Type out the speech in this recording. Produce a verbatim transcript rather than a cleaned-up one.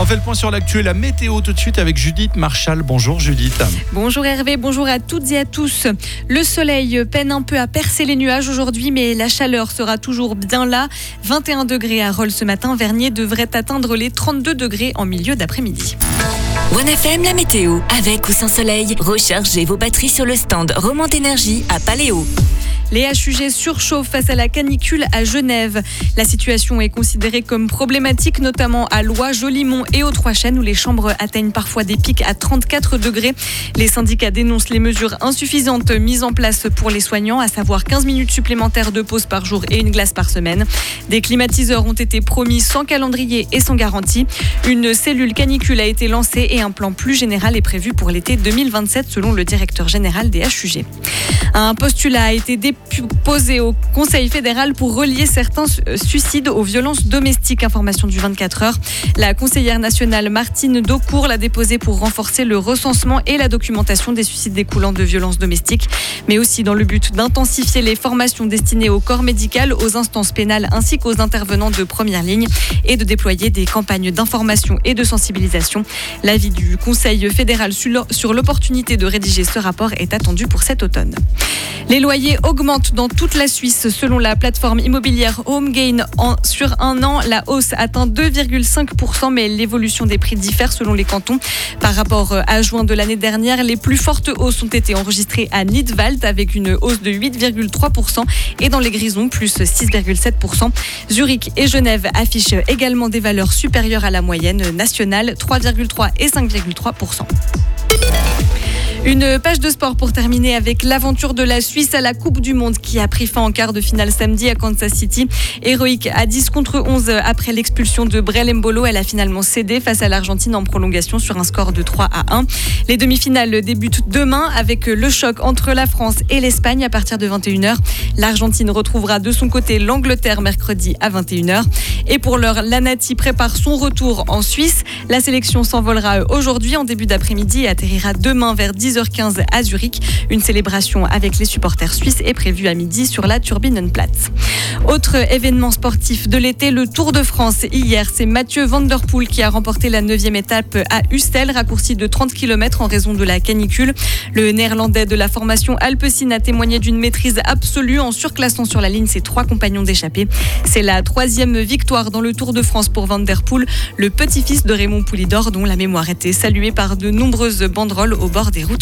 On fait le point sur l'actu et la météo tout de suite avec Judith Marchal. Bonjour Judith. Bonjour Hervé, bonjour à toutes et à tous. Le soleil peine un peu à percer les nuages aujourd'hui, mais la chaleur sera toujours bien là. vingt et un degrés à Rolle ce matin. Vernier devrait atteindre les trente-deux degrés en milieu d'après-midi. One F M, la météo. Avec ou sans soleil, rechargez vos batteries sur le stand Romande Énergie à Paléo. Les H U G surchauffent face à la canicule à Genève. La situation est considérée comme problématique, notamment à Loie, Jolimont et aux Trois-Chênes, où les chambres atteignent parfois des pics à trente-quatre degrés. Les syndicats dénoncent les mesures insuffisantes mises en place pour les soignants, à savoir quinze minutes supplémentaires de pause par jour et une glace par semaine. Des climatiseurs ont été promis sans calendrier et sans garantie. Une cellule canicule a été lancée et un plan plus général est prévu pour l'été deux mille vingt-sept, selon le directeur général des H U G. Un postulat a été déposé au Conseil fédéral pour relier certains suicides aux violences domestiques. Information du vingt-quatre heures. La conseillère nationale Martine Daucourt l'a déposé pour renforcer le recensement et la documentation des suicides découlant de violences domestiques, mais aussi dans le but d'intensifier les formations destinées au corps médical, aux instances pénales ainsi qu'aux intervenants de première ligne et de déployer des campagnes d'information et de sensibilisation. L'avis du Conseil fédéral sur l'opportunité de rédiger ce rapport est attendu pour cet automne. Les loyers augmentent dans toute la Suisse. Selon la plateforme immobilière HomeGain, en, sur un an, la hausse atteint deux virgule cinq pour cent, mais l'évolution des prix diffère selon les cantons. Par rapport à juin de l'année dernière, les plus fortes hausses ont été enregistrées à Nidwald avec une hausse de huit virgule trois pour cent et dans les Grisons, plus six virgule sept pour cent. Zurich et Genève affichent également des valeurs supérieures à la moyenne nationale, trois virgule trois et cinq virgule trois pour cent. Une page de sport pour terminer avec l'aventure de la Suisse à la Coupe du Monde qui a pris fin en quart de finale samedi à Kansas City. Héroïque à dix contre onze après l'expulsion de Brel Mbolo, elle a finalement cédé face à l'Argentine en prolongation sur un score de trois à un. Les demi-finales débutent demain avec le choc entre la France et l'Espagne à partir de vingt et une heures. L'Argentine retrouvera de son côté l'Angleterre mercredi à vingt et une heures. Et pour l'heure, l'Anati prépare son retour en Suisse. La sélection s'envolera aujourd'hui en début d'après-midi et atterrira demain vers dix heures quinze à Zurich. Une célébration avec les supporters suisses est prévue à midi sur la Turbinenplatz. Autre événement sportif de l'été, le Tour de France. Hier, c'est Mathieu Van Der Poel qui a remporté la neuvième étape à Ustel, raccourcie de trente kilomètres en raison de la canicule. Le néerlandais de la formation Alpecin a témoigné d'une maîtrise absolue en surclassant sur la ligne ses trois compagnons d'échappée. C'est la troisième victoire dans le Tour de France pour Van Der Poel, le petit-fils de Raymond Poulidor, dont la mémoire était saluée par de nombreuses banderoles au bord des routes